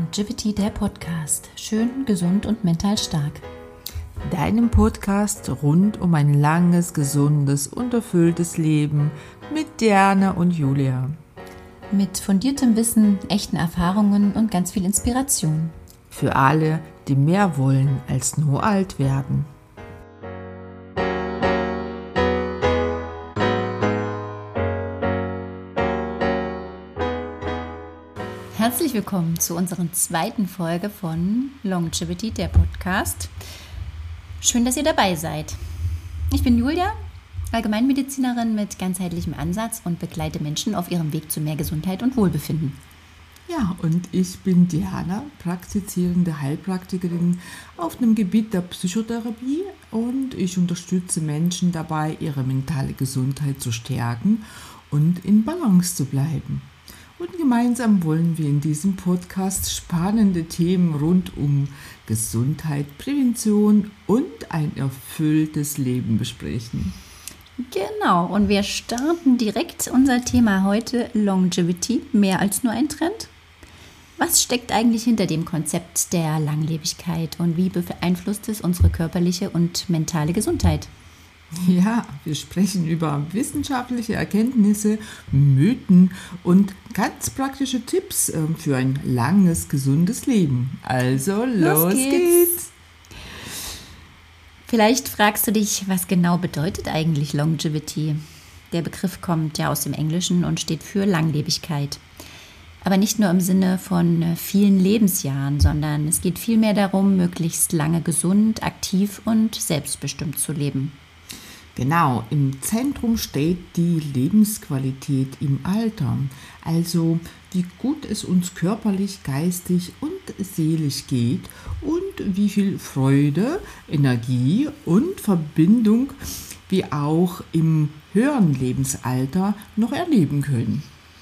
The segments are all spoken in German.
Longevity, der Podcast. Schön, gesund und mental stark. Deinem Podcast rund um ein langes, gesundes und erfülltes Leben mit Diana und Julia. Mit fundiertem Wissen, echten Erfahrungen und ganz viel Inspiration. Für alle, die mehr wollen als nur alt werden. Herzlich willkommen zu unserer zweiten Folge von Longevity, der Podcast. Schön, dass ihr dabei seid. Ich bin Julia, Allgemeinmedizinerin mit ganzheitlichem Ansatz und begleite Menschen auf ihrem Weg zu mehr Gesundheit und Wohlbefinden. Ja, und ich bin Diana, praktizierende Heilpraktikerin auf dem Gebiet der Psychotherapie und ich unterstütze Menschen dabei, ihre mentale Gesundheit zu stärken und in Balance zu bleiben. Und gemeinsam wollen wir in diesem Podcast spannende Themen rund um Gesundheit, Prävention und ein erfülltes Leben besprechen. Genau, und wir starten direkt unser Thema heute, Longevity, mehr als nur ein Trend. Was steckt eigentlich hinter dem Konzept der Langlebigkeit und wie beeinflusst es unsere körperliche und mentale Gesundheit? Ja, wir sprechen über wissenschaftliche Erkenntnisse, Mythen und ganz praktische Tipps für ein langes, gesundes Leben. Also, los geht's! Vielleicht fragst du dich, was genau bedeutet eigentlich Longevity? Der Begriff kommt ja aus dem Englischen und steht für Langlebigkeit. Aber nicht nur im Sinne von vielen Lebensjahren, sondern es geht vielmehr darum, möglichst lange gesund, aktiv und selbstbestimmt zu leben. Genau, im Zentrum steht die Lebensqualität im Alter, also wie gut es uns körperlich, geistig und seelisch geht und wie viel Freude, Energie und Verbindung wir auch im höheren Lebensalter noch erleben können.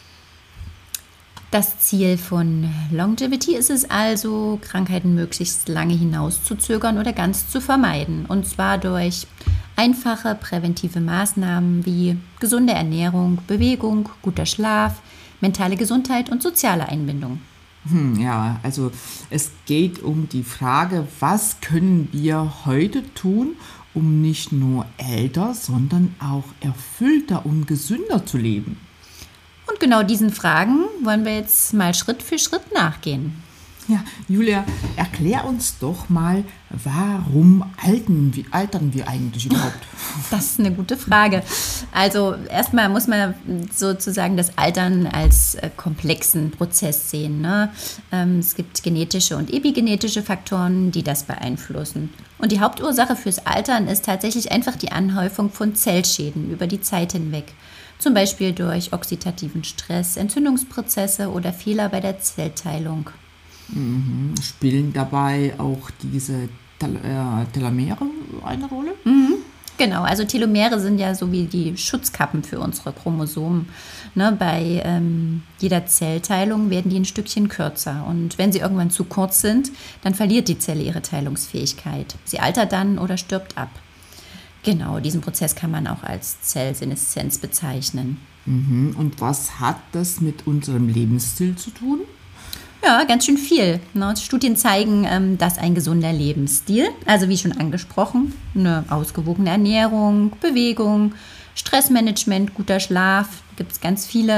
Das Ziel von Longevity ist es also, Krankheiten möglichst lange hinauszuzögern oder ganz zu vermeiden. Und zwar durch einfache präventive Maßnahmen wie gesunde Ernährung, Bewegung, guter Schlaf, mentale Gesundheit und soziale Einbindung. Ja, also es geht um die Frage, was können wir heute tun, um nicht nur älter, sondern auch erfüllter und gesünder zu leben. Und genau diesen Fragen wollen wir jetzt mal Schritt für Schritt nachgehen. Ja, Julia, erklär uns doch mal, warum altern wir eigentlich überhaupt? Das ist eine gute Frage. Also erstmal muss man sozusagen das Altern als komplexen Prozess sehen, ne? Es gibt genetische und epigenetische Faktoren, die das beeinflussen. Und die Hauptursache fürs Altern ist tatsächlich einfach die Anhäufung von Zellschäden über die Zeit hinweg. Zum Beispiel durch oxidativen Stress, Entzündungsprozesse oder Fehler bei der Zellteilung. Spielen dabei auch diese Telomere eine Rolle? Genau, also Telomere sind ja so wie die Schutzkappen für unsere Chromosomen. Ne, bei jeder Zellteilung werden die ein Stückchen kürzer. Und wenn sie irgendwann zu kurz sind, dann verliert die Zelle ihre Teilungsfähigkeit. Sie altert dann oder stirbt ab. Genau, diesen Prozess kann man auch als Zellseneszenz bezeichnen. Und was hat das mit unserem Lebensstil zu tun? Ja, ganz schön viel. Studien zeigen, dass ein gesunder Lebensstil, also wie schon angesprochen, eine ausgewogene Ernährung, Bewegung, Stressmanagement, guter Schlaf, gibt es ganz viele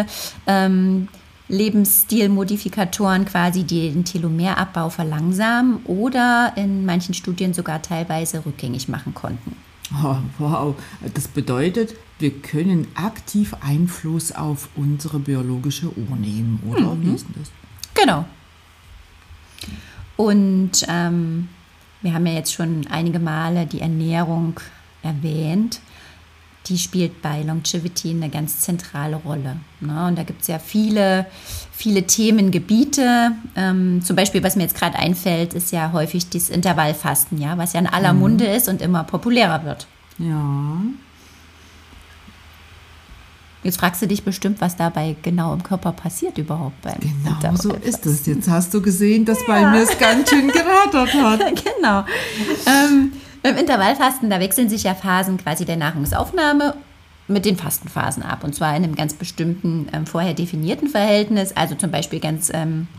Lebensstilmodifikatoren quasi, die den Telomerabbau verlangsamen oder in manchen Studien sogar teilweise rückgängig machen konnten. Oh, wow, das bedeutet, wir können aktiv Einfluss auf unsere biologische Uhr nehmen, oder? Wie ist denn das? Genau. Und wir haben ja jetzt schon einige Male die Ernährung erwähnt. Die spielt bei Longevity eine ganz zentrale Rolle. Ne? Und da gibt es ja viele Themengebiete. Zum Beispiel, was mir jetzt gerade einfällt, ist ja häufig das Intervallfasten, ja, was ja in aller Munde ist und immer populärer wird. Ja. Jetzt fragst du dich bestimmt, was dabei genau im Körper passiert überhaupt beim Genau so ist es. Jetzt hast du gesehen, dass bei mir es ganz schön gerattert hat. Genau. Beim Intervallfasten, da wechseln sich ja Phasen quasi der Nahrungsaufnahme mit den Fastenphasen ab. Und zwar in einem ganz bestimmten, vorher definierten Verhältnis. Also zum Beispiel ganz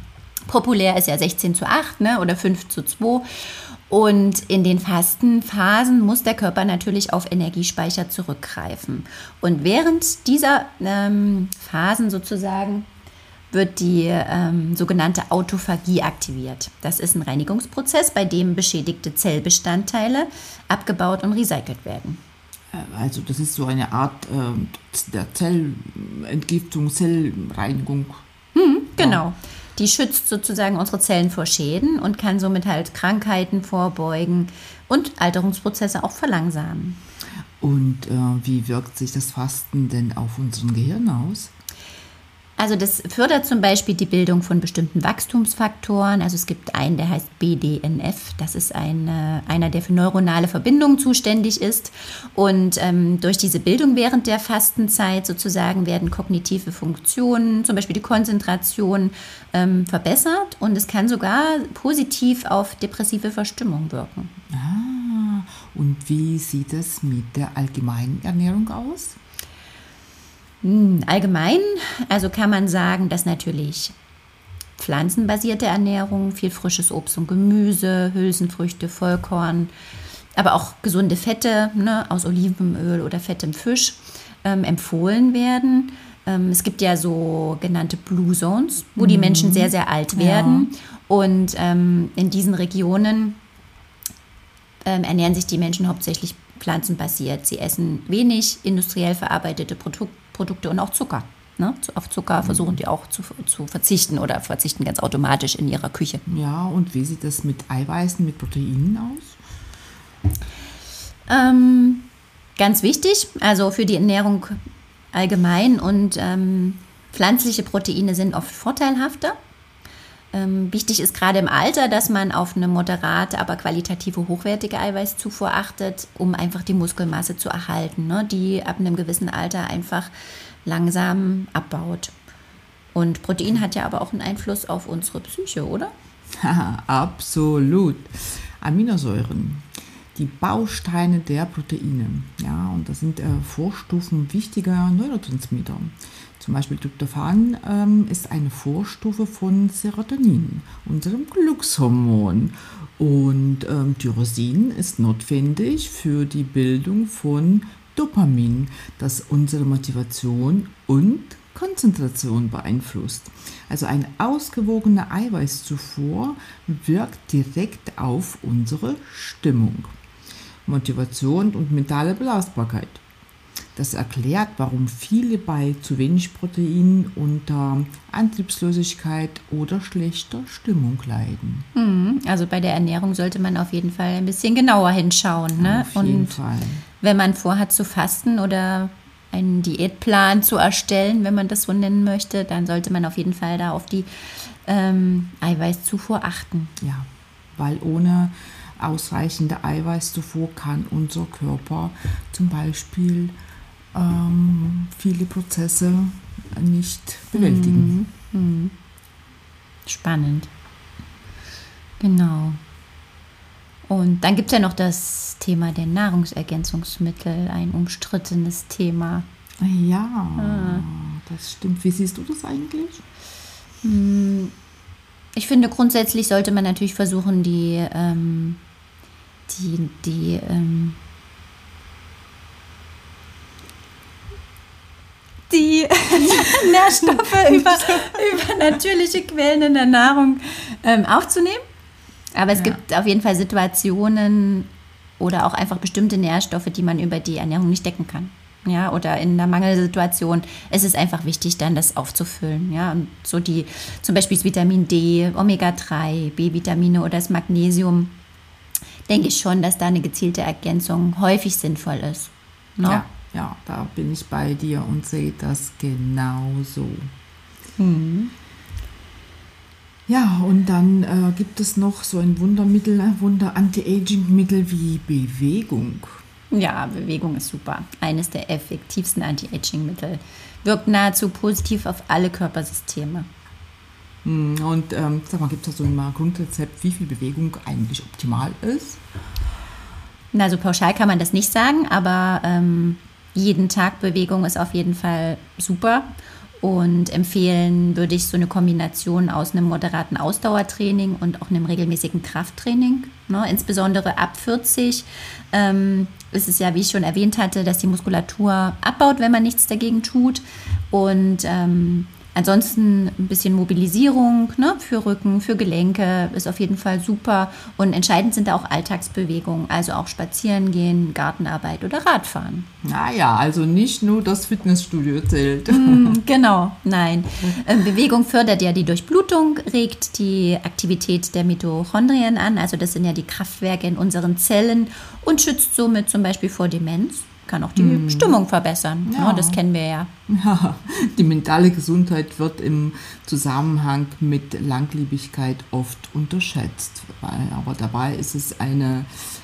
Populär ist ja 16:8, ne, oder 5:2. Und in den Fastenphasen muss der Körper natürlich auf Energiespeicher zurückgreifen. Und während dieser Phasen sozusagen wird die sogenannte Autophagie aktiviert. Das ist ein Reinigungsprozess, bei dem beschädigte Zellbestandteile abgebaut und recycelt werden. Also das ist so eine Art der Zellentgiftung, Zellreinigung. Genau. Die schützt sozusagen unsere Zellen vor Schäden und kann somit halt Krankheiten vorbeugen und Alterungsprozesse auch verlangsamen. Und wie wirkt sich das Fasten denn auf unseren Gehirn aus? Also das fördert zum Beispiel die Bildung von bestimmten Wachstumsfaktoren. Also es gibt einen, der heißt BDNF. Das ist einer, der für neuronale Verbindungen zuständig ist. Und durch diese Bildung während der Fastenzeit sozusagen werden kognitive Funktionen, zum Beispiel die Konzentration, verbessert. Und es kann sogar positiv auf depressive Verstimmung wirken. Ah, und wie sieht es mit der allgemeinen Ernährung aus? Allgemein, also kann man sagen, dass natürlich pflanzenbasierte Ernährung, viel frisches Obst und Gemüse, Hülsenfrüchte, Vollkorn, aber auch gesunde Fette, ne, aus Olivenöl oder fettem Fisch empfohlen werden. Es gibt ja so genannte Blue Zones, wo die Menschen sehr, sehr alt werden. Ja. Und in diesen Regionen ernähren sich die Menschen hauptsächlich pflanzenbasiert. Sie essen wenig industriell verarbeitete Produkte und auch Zucker. Ne? Auf Zucker versuchen die auch zu verzichten oder verzichten ganz automatisch in ihrer Küche. Ja, und wie sieht das mit Eiweißen, mit Proteinen aus? Ganz wichtig, also für die Ernährung allgemein und pflanzliche Proteine sind oft vorteilhafter. Wichtig ist gerade im Alter, dass man auf eine moderate, aber qualitative, hochwertige Eiweißzufuhr achtet, um einfach die Muskelmasse zu erhalten, ne, die ab einem gewissen Alter einfach langsam abbaut. Und Protein hat ja aber auch einen Einfluss auf unsere Psyche, oder? Absolut. Aminosäuren, die Bausteine der Proteine. Ja, und das sind Vorstufen wichtiger Neurotransmitter. Zum Beispiel Tryptophan ist eine Vorstufe von Serotonin, unserem Glückshormon. Und Tyrosin ist notwendig für die Bildung von Dopamin, das unsere Motivation und Konzentration beeinflusst. Also eine ausgewogene Eiweißzufuhr wirkt direkt auf unsere Stimmung, Motivation und mentale Belastbarkeit. Das erklärt, warum viele bei zu wenig Protein unter Antriebslosigkeit oder schlechter Stimmung leiden. Also bei der Ernährung sollte man auf jeden Fall ein bisschen genauer hinschauen. Ne? Auf jeden Fall. Wenn man vorhat zu fasten oder einen Diätplan zu erstellen, wenn man das so nennen möchte, dann sollte man auf jeden Fall da auf die Eiweißzufuhr achten. Ja, weil ohne ausreichende Eiweißzufuhr kann unser Körper zum Beispiel viele Prozesse nicht bewältigen. Spannend. Genau. Und dann gibt es ja noch das Thema der Nahrungsergänzungsmittel, ein umstrittenes Thema. Ja, das stimmt. Wie siehst du das eigentlich? Ich finde, grundsätzlich sollte man natürlich versuchen, die Nährstoffe über natürliche Quellen in der Nahrung aufzunehmen. Aber es gibt auf jeden Fall Situationen oder auch einfach bestimmte Nährstoffe, die man über die Ernährung nicht decken kann. Ja, oder in einer Mangelsituation ist es einfach wichtig, dann das aufzufüllen. Ja, und so zum Beispiel das Vitamin D, Omega-3, B-Vitamine oder das Magnesium, denke ich schon, dass da eine gezielte Ergänzung häufig sinnvoll ist. Ne? Ja, da bin ich bei dir und sehe das genauso. Ja, und dann gibt es noch so ein Wunder-Anti-Aging-Mittel wie Bewegung. Ja, Bewegung ist super. Eines der effektivsten Anti-Aging-Mittel. Wirkt nahezu positiv auf alle Körpersysteme. Und sag mal, gibt es da so ein Grundrezept, wie viel Bewegung eigentlich optimal ist? Na, so pauschal kann man das nicht sagen, aber jeden Tag Bewegung ist auf jeden Fall super. Und empfehlen würde ich so eine Kombination aus einem moderaten Ausdauertraining und auch einem regelmäßigen Krafttraining. Ne? Insbesondere ab 40 ist es ja, wie ich schon erwähnt hatte, dass die Muskulatur abbaut, wenn man nichts dagegen tut. Und ansonsten ein bisschen Mobilisierung, ne, für Rücken, für Gelenke ist auf jeden Fall super. Und entscheidend sind da auch Alltagsbewegungen, also auch spazieren gehen, Gartenarbeit oder Radfahren. Naja, also nicht nur das Fitnessstudio zählt. Genau, nein. Bewegung fördert ja die Durchblutung, regt die Aktivität der Mitochondrien an, also das sind ja die Kraftwerke in unseren Zellen und schützt somit zum Beispiel vor Demenz. Kann auch die Stimmung verbessern. Ja. Das kennen wir ja. Ja, die mentale Gesundheit wird im Zusammenhang mit Langlebigkeit oft unterschätzt. Aber dabei ist es hat einen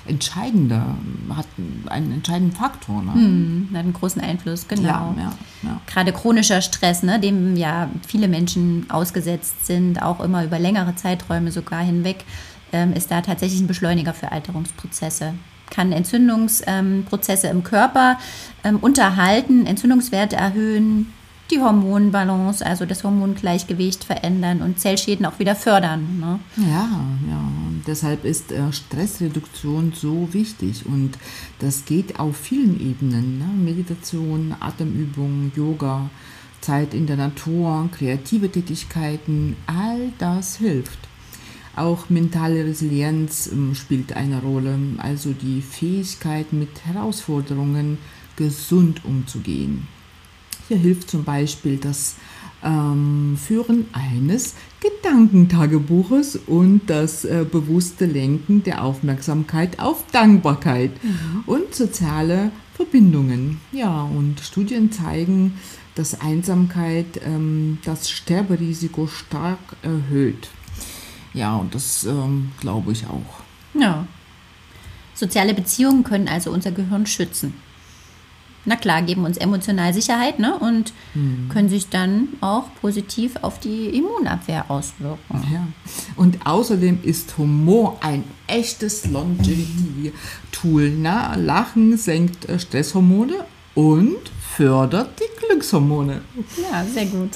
entscheidenden Faktor. Ne? Hat einen großen Einfluss, genau. Ja. Gerade chronischer Stress, ne, dem ja viele Menschen ausgesetzt sind, auch immer über längere Zeiträume sogar hinweg, ist da tatsächlich ein Beschleuniger für Alterungsprozesse. Kann Entzündungsprozesse im Körper unterhalten, Entzündungswerte erhöhen, die Hormonbalance, also das Hormongleichgewicht verändern und Zellschäden auch wieder fördern. Ne? Ja. Und deshalb ist Stressreduktion so wichtig und das geht auf vielen Ebenen. Ne? Meditation, Atemübungen, Yoga, Zeit in der Natur, kreative Tätigkeiten, all das hilft. Auch mentale Resilienz spielt eine Rolle, also die Fähigkeit, mit Herausforderungen gesund umzugehen. Hier hilft zum Beispiel das Führen eines Gedankentagebuches und das bewusste Lenken der Aufmerksamkeit auf Dankbarkeit und soziale Verbindungen. Ja, und Studien zeigen, dass Einsamkeit das Sterberisiko stark erhöht. Ja, und das glaube ich auch. Ja. Soziale Beziehungen können also unser Gehirn schützen. Na klar, geben uns emotional Sicherheit, ne? Und können sich dann auch positiv auf die Immunabwehr auswirken. Ja. Und außerdem ist Humor ein echtes Longevity-Tool. Ne? Lachen senkt Stresshormone und fördert die Glückshormone. Ja, sehr gut.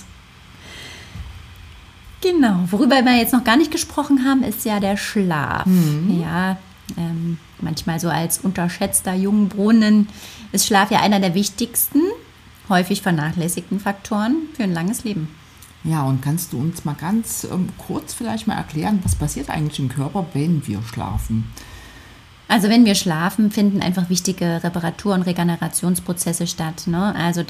Genau, worüber wir jetzt noch gar nicht gesprochen haben, ist ja der Schlaf. Ja, manchmal so als unterschätzter Jungbrunnen ist Schlaf ja einer der wichtigsten, häufig vernachlässigten Faktoren für ein langes Leben. Ja, und kannst du uns mal ganz kurz vielleicht mal erklären, was passiert eigentlich im Körper, wenn wir schlafen? Also wenn wir schlafen, finden einfach wichtige Reparatur- und Regenerationsprozesse statt. Ne? Also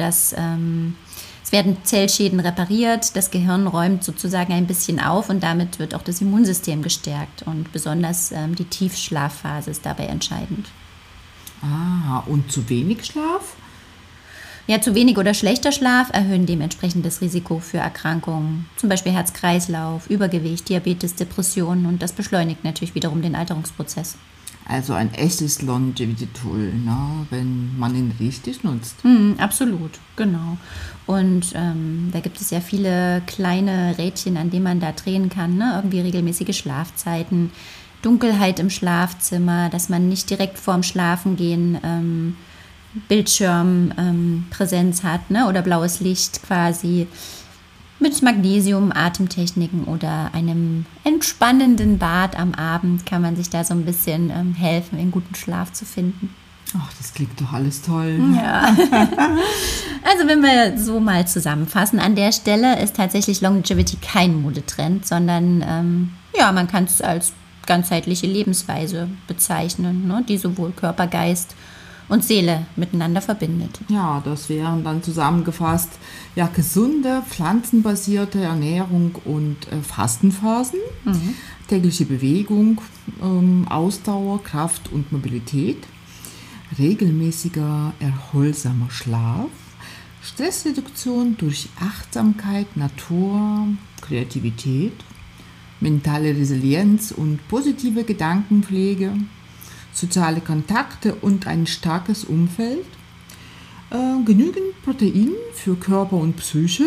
es werden Zellschäden repariert, das Gehirn räumt sozusagen ein bisschen auf und damit wird auch das Immunsystem gestärkt. Und besonders die Tiefschlafphase ist dabei entscheidend. Ah, und zu wenig Schlaf? Ja, zu wenig oder schlechter Schlaf erhöhen dementsprechend das Risiko für Erkrankungen, zum Beispiel Herz-Kreislauf, Übergewicht, Diabetes, Depressionen und das beschleunigt natürlich wiederum den Alterungsprozess. Also ein echtes Longevity-Tool, ne, wenn man ihn richtig nutzt. Absolut, genau. Und da gibt es ja viele kleine Rädchen, an denen man da drehen kann, ne? Irgendwie regelmäßige Schlafzeiten, Dunkelheit im Schlafzimmer, dass man nicht direkt vorm Schlafengehen Bildschirmpräsenz hat, ne? Oder blaues Licht quasi. Mit Magnesium, Atemtechniken oder einem entspannenden Bad am Abend kann man sich da so ein bisschen helfen, einen guten Schlaf zu finden. Ach, das klingt doch alles toll. Ja. Also wenn wir so mal zusammenfassen, an der Stelle ist tatsächlich Longevity kein Modetrend, sondern man kann es als ganzheitliche Lebensweise bezeichnen, ne, die sowohl Körper, Geist und Seele miteinander verbindet. Ja, das wären dann zusammengefasst gesunde, pflanzenbasierte Ernährung und Fastenphasen, tägliche Bewegung, Ausdauer, Kraft und Mobilität, regelmäßiger, erholsamer Schlaf, Stressreduktion durch Achtsamkeit, Natur, Kreativität, mentale Resilienz und positive Gedankenpflege, soziale Kontakte und ein starkes Umfeld, genügend Protein für Körper und Psyche,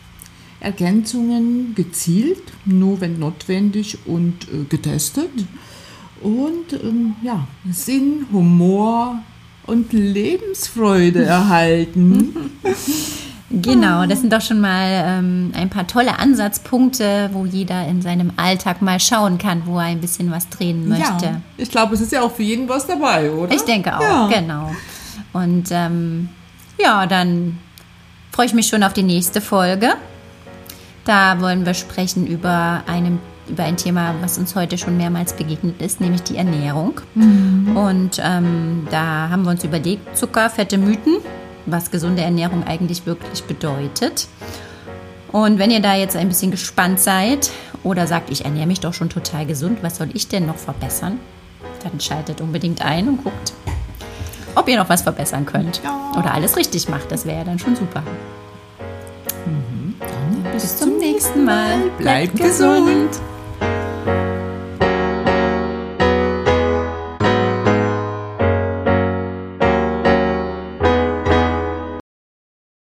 Ergänzungen gezielt, nur wenn notwendig und getestet und Sinn, Humor und Lebensfreude erhalten. Genau, das sind doch schon mal ein paar tolle Ansatzpunkte, wo jeder in seinem Alltag mal schauen kann, wo er ein bisschen was drehen möchte. Ja, ich glaube, es ist ja auch für jeden was dabei, oder? Ich denke auch, genau. Und dann freue ich mich schon auf die nächste Folge. Da wollen wir sprechen über ein Thema, was uns heute schon mehrmals begegnet ist, nämlich die Ernährung. Und da haben wir uns überlegt, Zucker, Fette, Mythen, was gesunde Ernährung eigentlich wirklich bedeutet. Und wenn ihr da jetzt ein bisschen gespannt seid oder sagt, ich ernähre mich doch schon total gesund, was soll ich denn noch verbessern? Dann schaltet unbedingt ein und guckt, ob ihr noch was verbessern könnt. Oder alles richtig macht, das wäre ja dann schon super. Dann Bis zum nächsten Mal. Bleibt gesund.